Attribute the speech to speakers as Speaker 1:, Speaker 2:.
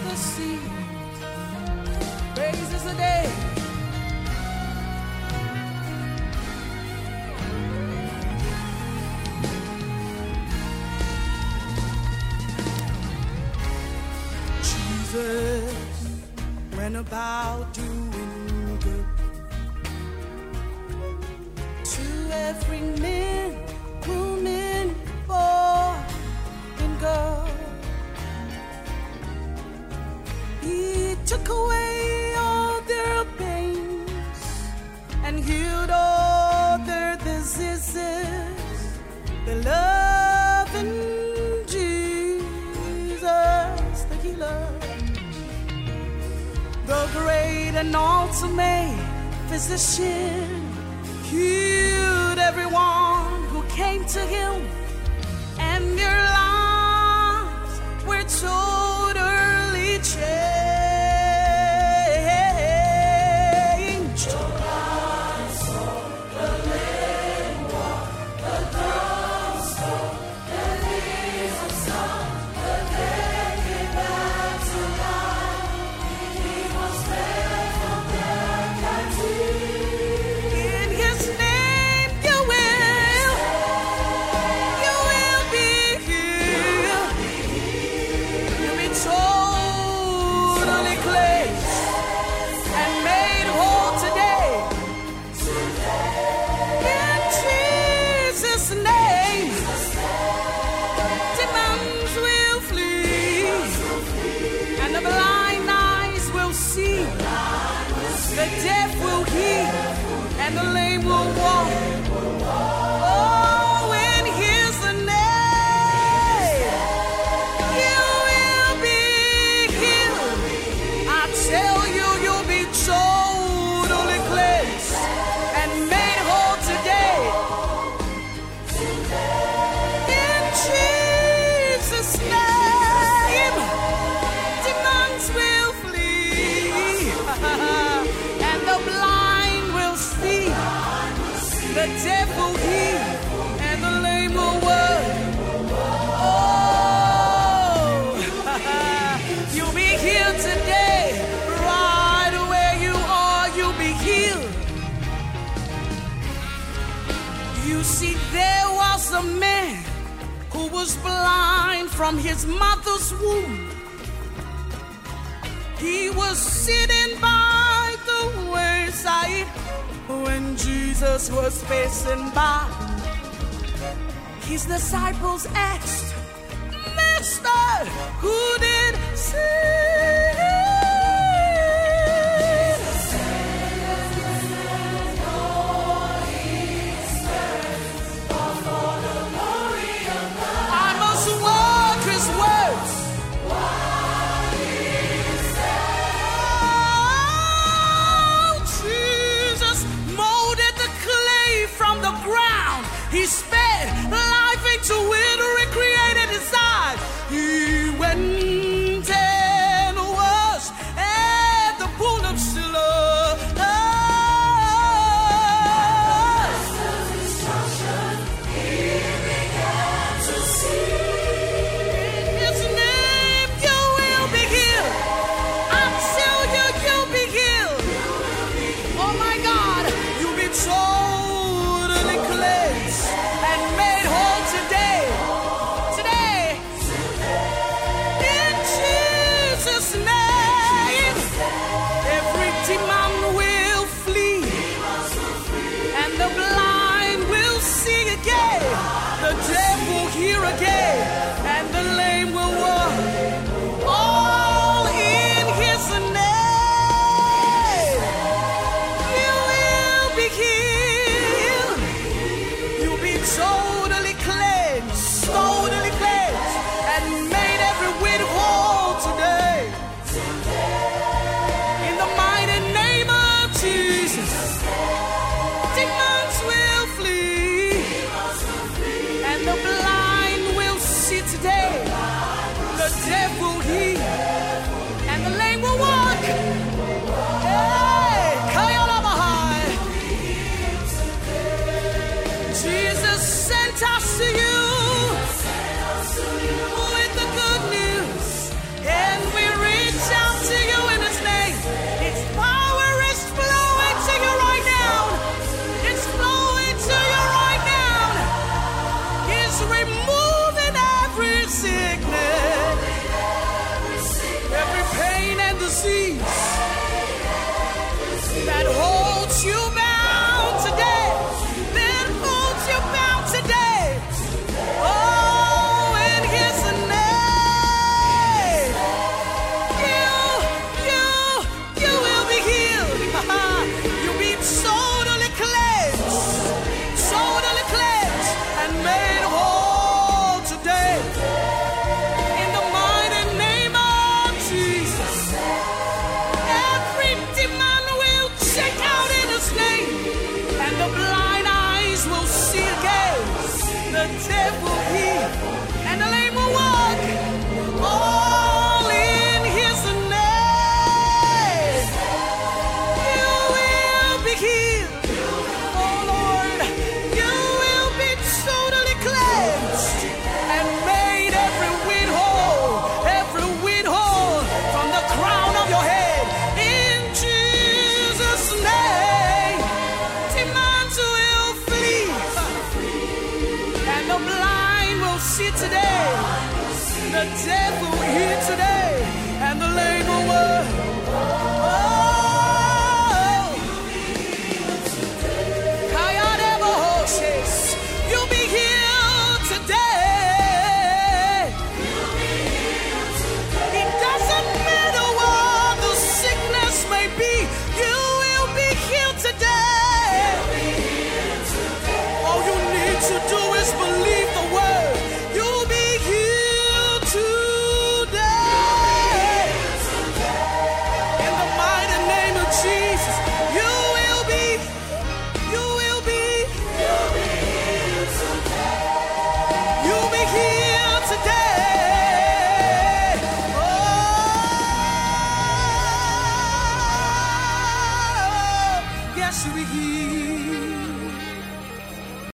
Speaker 1: the sea. Praises the day. Jesus went about doing good to every man, woman, boy, and girl. He took away all their pains and healed all their diseases. The loving Jesus, the healer, the great and ultimate physician, healed everyone who came to him, and their lives were totally changed. The deaf will hear, and the lame will walk. Oh, in His name, you will be healed. I tell you, you'll be totally cleansed and made whole today. In Jesus' name, demons will flee. The blind will see, the deaf will hear, and the lame will walk. Oh, you'll be healed today, right where you are, you'll be healed. You see, there was a man who was blind from his mother's womb. He was sitting by the wayside when Jesus was passing by. His disciples asked, Master, who did sin? I must walk His words. He sped life into it, recreated inside. He went and was at the pool of Siloam. He began to see. In His name you will be healed. I tell you, you'll be healed. Oh my God, you'll be totally cleansed and made whole today. In Jesus' name, every demon will flee, and the blind will see again, the deaf will hear again, and the lame will walk. All in His name, you will be healed. You'll be totally cleansed, and made every whit whole today. In the mighty name of Jesus, demons will flee, and the blind will see today. The deaf will hear, and the lame will walk. Hey, Kayalabahai. Jesus sent us to you with the good news, and we reach deaf will hear today, and the lame will walk. Oh, Kayadebo says, you'll be healed today. It doesn't matter what the sickness may be, you will be healed today. All you need to do is believe the word. You'll be healed today. In the mighty name of Jesus, you will be healed today. Oh, yes, you'll be healed.